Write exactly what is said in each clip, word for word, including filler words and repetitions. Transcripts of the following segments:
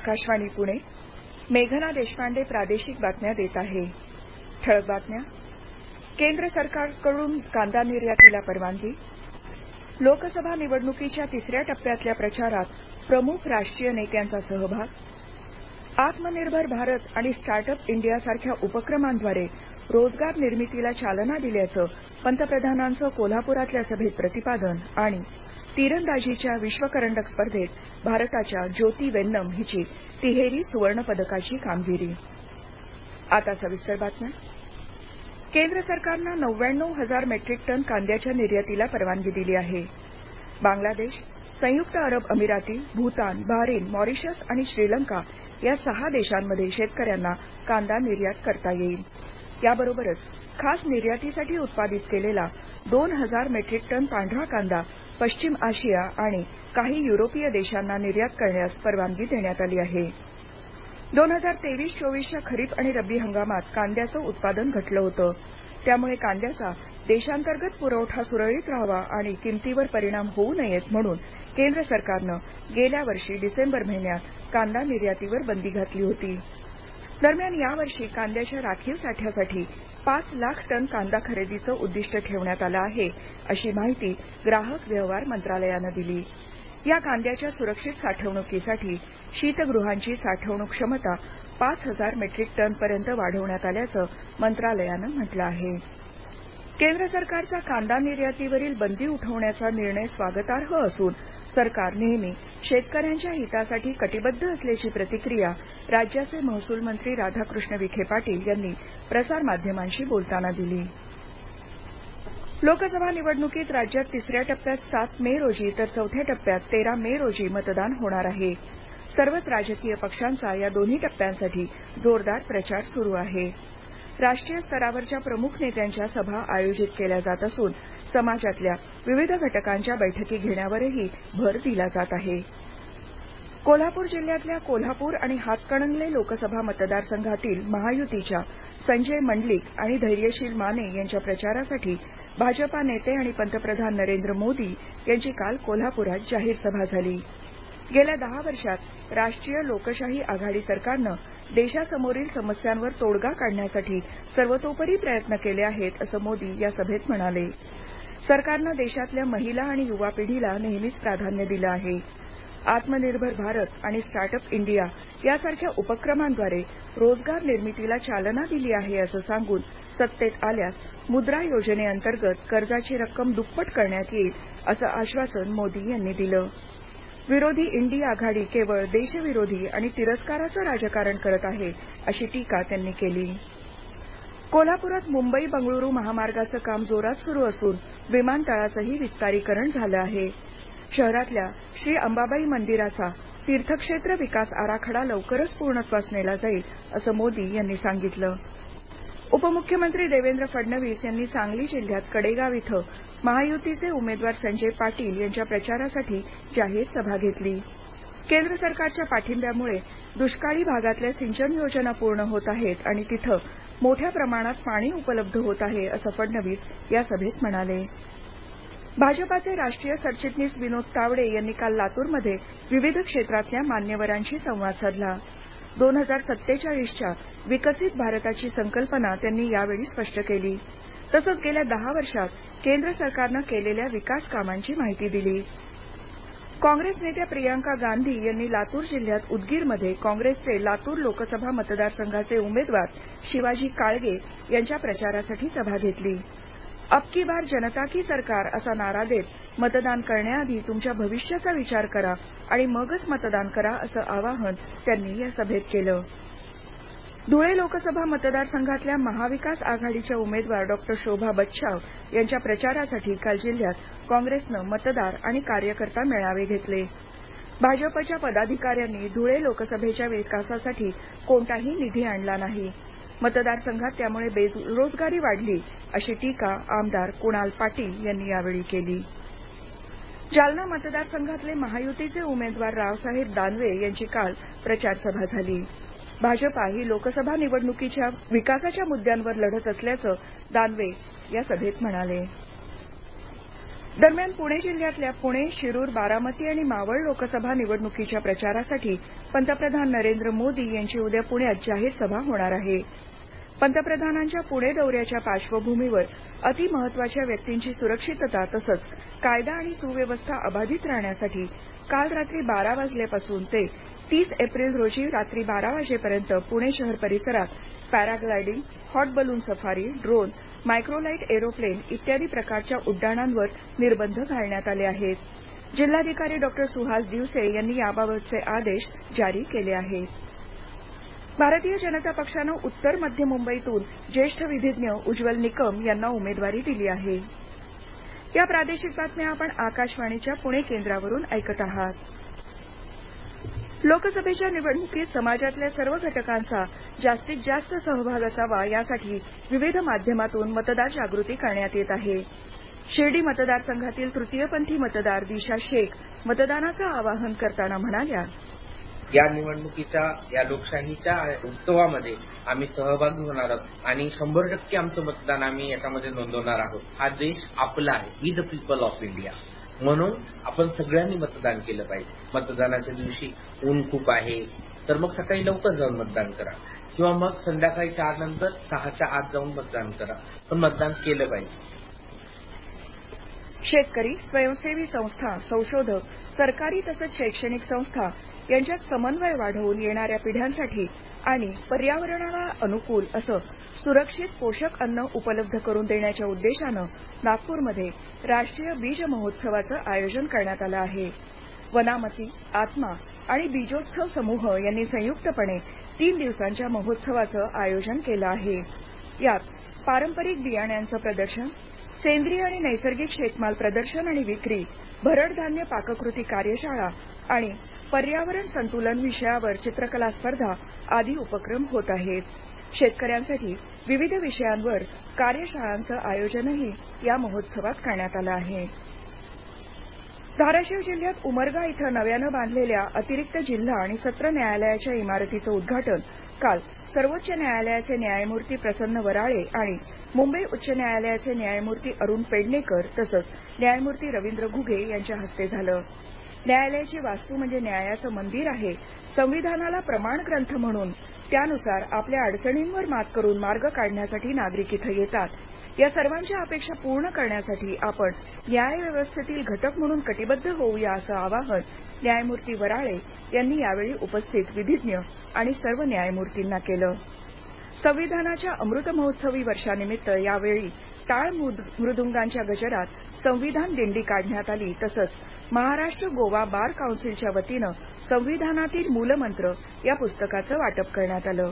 आकाशवाणी पुणे. मेघना देशपांडे प्रादेशिक बातम्या देत आहे. ठळक बातम्या. केंद्र सरकारकडून कांदा निर्यातीला परवानगी. लोकसभा निवडणुकीच्या तिसऱ्या टप्प्यातल्या प्रचारात प्रमुख राष्ट्रीय नेत्यांचा सहभाग. आत्मनिर्भर भारत आणि स्टार्टअप इंडियासारख्या उपक्रमांद्वारे रोजगार निर्मितीला चालना दिल्याचं पंतप्रधानांचं कोल्हापुरातल्या सभेत प्रतिपादन. आणि तीरंदाजीच्या विश्वकरंडक स्पर्धेत भारताच्या ज्योती वेन्नम हिची तिहेरी सुवर्णपदकाची कामगिरी. आता सविस्तर बातम्या. केंद्र सरकारनं नव्याण्णव हजार मेट्रिक टन कांद्याच्या निर्यातीला परवानगी दिली आहे. बांगलादेश, संयुक्त अरब अमिराती, भूतान, बहारीन, मॉरिशस आणि श्रीलंका या सहा देशांमध्ये शेतकऱ्यांना कांदा निर्यात करता येईल. याबरोबरच खास निर्यातीसाठी उत्पादित केलेला दोन हजार मेट्रिक टन पांढरा कांदा पश्चिम आशिया आणि काही युरोपीय देशांना निर्यात करण्यास परवानगी देण्यात आली आहे. दोन हजार तेवीस चोवीसच्या खरीप आणि रब्बी हंगामात कांद्याचं उत्पादन घटलं होतं. त्यामुळे कांद्याचा देशांतर्गत पुरवठा सुरळीत राहावा आणि किमतीवर परिणाम होऊ नयेत म्हणून केंद्र सरकारनं गेल्या वर्षी डिसेंबर महिन्यात कांदा निर्यातीवर बंदी घातली होती. दरम्यान यावर्षी कांद्याच्या राखीव साठ्यासाठी पाच लाख टन कांदा खरेदीचं उद्दिष्ट ठेवण्यात आलं आहे, अशी माहिती ग्राहक व्यवहार मंत्रालयानं दिली. या कांद्याच्या सुरक्षित साठवणुकीसाठी शीतगृहांची साठवणूक क्षमता पाच हजार मेट्रिक टनपर्यंत वाढवण्यात आल्याचं मंत्रालयानं म्हटलं आहे. केंद्र सरकारचा कांदा निर्यातीवरील बंदी उठवण्याचा निर्णय स्वागतार्ह असून सरकार नेहमी शेतकऱ्यांच्या हितासाठी कटिबद्ध असल्याची प्रतिक्रिया राज्याचे महसूल मंत्री राधाकृष्ण विखे पाटील यांनी प्रसारमाध्यमांशी बोलताना दिली. लोकसभा निवडणुकीत राज्यात तिसऱ्या टप्प्यात सात मे रोजी तर चौथ्या टप्प्यात तेरा मे रोजी मतदान होणार आहे. सर्वच राजकीय पक्षांचा या दोन्ही टप्प्यांसाठी जोरदार प्रचार सुरू आहे. राष्ट्रीय स्तरावरच्या प्रमुख नेत्यांच्या सभा आयोजित केल्या जात असून समाजातल्या विविध घटकांच्या बैठकी घेण्यावरही भर दिला जात आहे. कोल्हापूर जिल्ह्यातल्या कोल्हापूर आणि हातकणंगले लोकसभा मतदारसंघातील महायुतीच्या संजय मंडलिक आणि धैर्यशील माने यांच्या प्रचारासाठी भाजपा नेते आणि पंतप्रधान नरेंद्र मोदी यांची काल कोल्हापुरात जाहीर सभा झाली. गेल्या दहा वर्षात राष्ट्रीय लोकशाही आघाडी सरकारनं देशासमोरील समस्यांवर तोडगा काढण्यासाठी सर्वतोपरी प्रयत्न केले आहेत, असं मोदी या सभेत म्हणाले. सरकारनं देशातल्या महिला आणि युवा पिढीला नेहमीच प्राधान्य दिलं आहे. आत्मनिर्भर भारत आणि स्टार्टअप इंडिया यासारख्या उपक्रमांद्वारे रोजगार निर्मितीला चालना दिली आहे, असं सांगून सत्तेत आल्यास मुद्रा योजनेअंतर्गत कर्जाची रक्कम दुप्पट करण्यात येईल, असं आश्वासन मोदी यांनी दिलं. विरोधी इंडी आघाडी केवळ देशविरोधी आणि तिरस्काराचं राजकारण करत आहे, अशी टीका त्यांनी केली. कोल्हापुरात मुंबई बंगळुरू महामार्गाचं काम जोरात सुरू असून विमानतळाचंही विस्तारीकरण झालं आहे. शहरातल्या श्री अंबाबाई मंदिराचा तीर्थक्षेत्र विकास आराखडा लवकरच पूर्णत्वास नेला जाईल, असं मोदी यांनी सांगितलं. उपमुख्यमंत्री देवेंद्र फडणवीस यांनी सांगली जिल्ह्यात कडेगाव इथं महायुतीचे उमेदवार संजय पाटील यांच्या प्रचारासाठी जाहीर सभा घेतली. केंद्र सरकारच्या पाठिंब्यामुळे दुष्काळी भागातल्या सिंचन योजना पूर्ण होत आहेत आणि तिथं मोठ्या प्रमाणात पाणी उपलब्ध होत आहे, असं फडणवीस या सभेत म्हणाले. भाजपाचे राष्ट्रीय सरचिटणीस विनोद तावडे यांनी काल लातूरमध्ये विविध क्षेत्रातल्या मान्यवरांशी संवाद साधला. दोन हजार सत्तेचाळीसच्या विकसित भारताची संकल्पना त्यांनी यावेळी स्पष्ट केली. तसंच गेल्या दहा वर्षात केंद्र सरकारनं केलेल्या विकास कामांची माहिती दिली. काँग्रेस नेत्या प्रियांका गांधी यांनी लातूर जिल्ह्यात उदगीरमध्ये काँग्रेसचे लातूर लोकसभा मतदारसंघाचे उमेदवार शिवाजी काळगे यांच्या प्रचारासाठी सभा घेतली. अब की बार जनता की सरकार असा नारा देत मतदान करण्याआधी तुमच्या भविष्याचा विचार करा आणि मगच मतदान करा, असं आवाहन त्यांनी या सभेत केलं. धुळे लोकसभा मतदारसंघातल्या महाविकास आघाडीच्या उमेदवार डॉक्टर शोभा बच्छाव यांच्या प्रचारासाठी काल जिल्ह्यात काँग्रेसनं मतदार आणि कार्यकर्ता मेळावे घेतले. भाजपच्या पदाधिकाऱ्यांनी धुळे लोकसभेच्या विकासासाठी कोणताही निधी आणला नाही. मतदारसंघात त्यामुळे बेरोजगारी वाढली, अशी टीका आमदार कुणाल पाटील यांनी यावेळी केली. जालना मतदारसंघातले महायुतीचे उमेदवार रावसाहेब दानवे यांची काल प्रचार सभा झाली. भाजपा ही लोकसभा निवडणुकीच्या विकासाच्या मुद्द्यांवर लढत असल्याचं दानवे या सभेत म्हणाले. दरम्यान पुणे जिल्ह्यातल्या पुणे, शिरूर, बारामती आणि मावळ लोकसभा निवडणुकीच्या प्रचारासाठी पंतप्रधान नरेंद्र मोदी यांची उद्या पुण्यात जाहीर सभा होणार आहे. पंतप्रधानांच्या पुणे दौऱ्याच्या पार्श्वभूमीवर अतिमहत्वाच्या व्यक्तींची सुरक्षितता तसंच कायदा आणि सुव्यवस्था अबाधित राहण्यासाठी काल रात्री बारा वाजल्यापासून ते तीस एप्रिल रोजी रात्री बारा वाजेपर्यंत पुणे शहर परिसरात paragliding, hot balloon safari, drone, microlight aeroplane इत्यादी प्रकारच्या उड्डाणांवर निर्बंध घालण्यात आले आहेत. जिल्हाधिकारी डॉक्टर सुहास दिवसे यांनी याबाबतचे आदेश जारी केले आहेत. भारतीय जनता पक्षानं उत्तर मध्य मुंबईतून ज्येष्ठ विधिज्ञ उज्ज्वल निकम यांना उमेदवारी दिली आहे. या प्रादेशिक बातम्या आपण आकाशवाणीच्या पुणे केंद्रावरून ऐकत आहात. लोकसभेच्या निवडणुकीत समाजातल्या सर्व घटकांचा जास्तीत जास्त सहभाग असावा यासाठी विविध माध्यमातून मतदार जागृती करण्यात येत आहे. शिर्डी मतदारसंघातील तृतीयपंथी मतदार दिशा शेख मतदानाचं आवाहन करताना म्हणाल्या, या निवडणुकीच्या या लोकशाहीच्या उत्सवामध्ये आम्ही सहभागी होणार आहोत आणि शंभर टक्के आमचं मतदान आम्ही याच्यामध्ये नोंदवणार आहोत. हा देश आपला आहे, we the people of India. म्हणून आपण सगळ्यांनी मतदान केलं पाहिजे. मतदानाच्या दिवशी ऊन खूप आहे तर मग सकाळी लवकर जाऊन मतदान करा किंवा मग संध्याकाळी चार नंतर सहाच्या आत जाऊन मतदान करा, पण मतदान केलं पाहिजे. शेतकरी, स्वयंसेवी संस्था, संशोधक, सरकारी तसंच शैक्षणिक संस्था यांच्यात समन्वय वाढवून येणाऱ्या पिढ्यांसाठी आणि पर्यावरणाला अनुकूल असं सुरक्षित पोषक अन्न उपलब्ध करून देण्याच्या उद्देशानं नागपूरमध्ये राष्ट्रीय बीज महोत्सवाचं आयोजन करण्यात आलं आहे. वनामती, आत्मा आणि बीजोत्सव समूह यांनी संयुक्तपणे तीन दिवसांच्या महोत्सवाचं आयोजन केलं आहे. यात पारंपरिक बियाण्यांचं प्रदर्शन, सेंद्रिय आणि नैसर्गिक शेतमाल प्रदर्शन आणि विक्री, भरड धान्य पाककृती कार्यशाळा आणि पर्यावरण संतुलन विषयावर चित्रकला स्पर्धा आदी उपक्रम होत आहेत. शेतकऱ्यांसाठी विविध विषयांवर कार्यशाळांचं आयोजनही या महोत्सवात करण्यात आलं आहे. धाराशिव जिल्ह्यात उमरगा इथं नव्यानं बांधलेल्या अतिरिक्त जिल्हा आणि सत्र न्यायालयाच्या इमारतीचं उद्घाटन काल सर्वोच्च न्यायालयाचे न्यायमूर्ती प्रसन्न वराळे आणि मुंबई उच्च न्यायालयाचे न्यायमूर्ती अरुण पेडणेकर तसंच न्यायमूर्ती रवींद्र घुगे यांच्या हस्ते झालं. न्यायालयाची वास्तू म्हणजे न्यायाचं मंदिर आहे. संविधानाला प्रमाण ग्रंथ म्हणून त्यानुसार आपल्या अडचणींवर मात करून मार्ग काढण्यासाठी नागरिक इथं येतात. या सर्वांच्या अपेक्षा पूर्ण करण्यासाठी आपण न्यायव्यवस्थेतील घटक म्हणून कटिबद्ध होऊया असं आवाहन न्यायमूर्ती वराळे यांनी यावेळी उपस्थित विधिज्ञ आणि सर्व न्यायमूर्तींना केलं. संविधानाच्या अमृत महोत्सवी वर्षानिमित्त यावेळी टाळ मृदुंगांच्या गजरात संविधान दिंडी काढण्यात आली तसंच महाराष्ट्र गोवा बार काउन्सिलच्या वतीनं संविधानातील मूलमंत्र या पुस्तकाचं वाटप करण्यात आलं.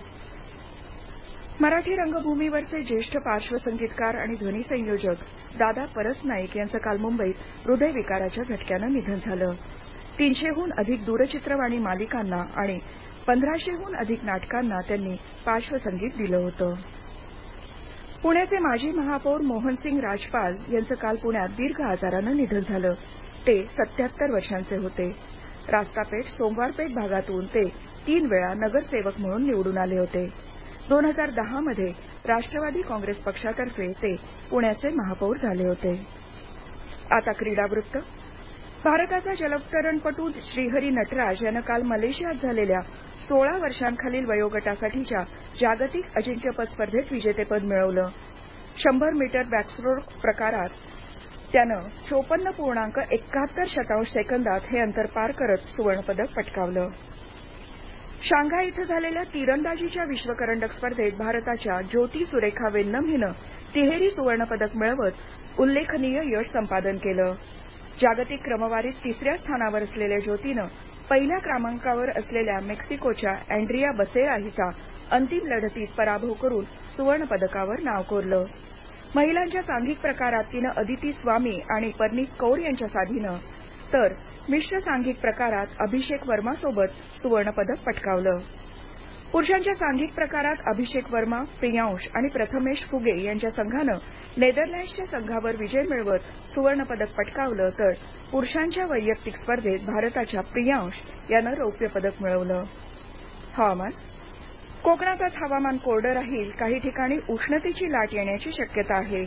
मराठी रंगभूमीवरचे ज्येष्ठ पार्श्वसंगीतकार आणि ध्वनिसंयोजक दादा परसनाईक यांचं काल मुंबईत हृदयविकाराच्या झटक्यानं निधन झालं. तीनशेहून अधिक दूरचित्रवाणी मालिकांना आणि पंधराशेहून अधिक नाटकांना त्यांनी पार्श्वसंगीत दिलं होतं. पुण्याचे माजी महापौर मोहनसिंग राजपाल यांचं काल पुण्यात दीर्घ आजारानं निधन झालं. ते सत्याहत्तर वर्षांचे होते. रास्तापेठ, सोमवारपेठ भागातून ते तीन वेळा नगरसेवक म्हणून निवडून आले होते. दोन हजार दहा मध्ये राष्ट्रवादी काँग्रेस पक्षातर्फे ते पुण्याचे महापौर झाले होते. आता क्रीडावृत्त. भारताचा जलतरणपटू श्रीहरी नटराज यानं काल मलेशियात झालेल्या सोळा वर्षांखालील वयोगटासाठीच्या जागतिक अजिंक्यपद स्पर्धेत विजेतेपद मिळवलं. शंभर मीटर बॅकस्ट्रोक प्रकारात त्यानं चोपन्न पूर्णांक एकाहत्तर शतांश सेकंदात हे अंतर पार करत सुवर्णपदक पटकावलं. शांघाय इथं झालेल्या तिरंदाजीच्या विश्वकरंडक स्पर्धेत भारताच्या ज्योती सुरेखा वेन्नम हिनं तिहेरी सुवर्णपदक मिळवत उल्लेखनीय यश संपादन केलं. जागतिक क्रमवारीत तिसऱ्या स्थानावर असलेल्या ज्योतीनं पहिल्या क्रमांकावर असलेल्या मेक्सिकोच्या अँड्रिया बसेरा हिचा अंतिम लढतीत पराभव करून सुवर्णपदकावर नाव कोरलं. महिलांच्या सांघिक प्रकारात तिनं अदिती स्वामी आणि परनीत कौर यांच्या साथीनं तर मिश्र सांघिक प्रकारात अभिषेक वर्मासोबत सुवर्णपदक पटकावलं. पुरुषांच्या सांघिक प्रकारात अभिषेक वर्मा, प्रियांश आणि प्रथमेश फुगे यांच्या संघानं नेदरलँड्सच्या संघावर विजय मिळवत सुवर्णपदक पटकावलं तर पुरुषांच्या वैयक्तिक स्पर्धेत भारताच्या प्रियांश यानं रौप्य पदक मिळवलं. हवामान. कोकणात आज हवामान कोरडं राहील. काही ठिकाणी उष्णतेची लाट येण्याची शक्यता आहे.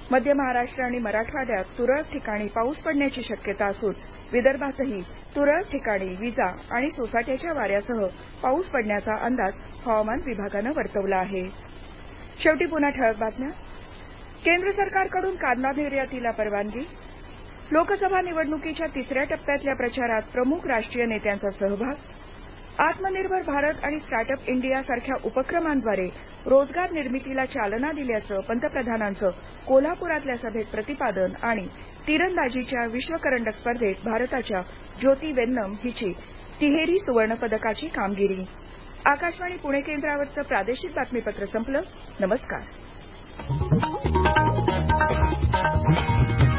मध्य महाराष्ट्र आणि मराठवाड्यात तुरळक ठिकाणी पाऊस पडण्याची शक्यता असून विदर्भातही तुरळक ठिकाणी विजा आणि सोसाट्याच्या वाऱ्यासह पाऊस पडण्याचा अंदाज हवामान विभागानं वर्तवला आहे. शेवटी पुन्हा ठळक बातम्या. केंद्र सरकारकडून कांदा निर्यातीला परवानगी. लोकसभा निवडणुकीच्या तिसऱ्या टप्प्यातल्या प्रचारात प्रमुख राष्ट्रीय नेत्यांचा सहभाग. आत्मनिर्भर भारत आणि स्टार्टअप इंडिया सारख्या उपक्रमांद्वारे रोजगार निर्मितीला चालना दिल्याचं पंतप्रधानांचं कोल्हापुरातल्या सभेत प्रतिपादन. आणि तिरंदाजीच्या विश्व करंडक स्पर्धेत भारताच्या ज्योती वेन्नम हिची तिहेरी सुवर्णपदकाची कामगिरी. आकाशवाणी पुणे केंद्रावरचं प्रादेशिक बातमीपत्र संपलं. नमस्कार.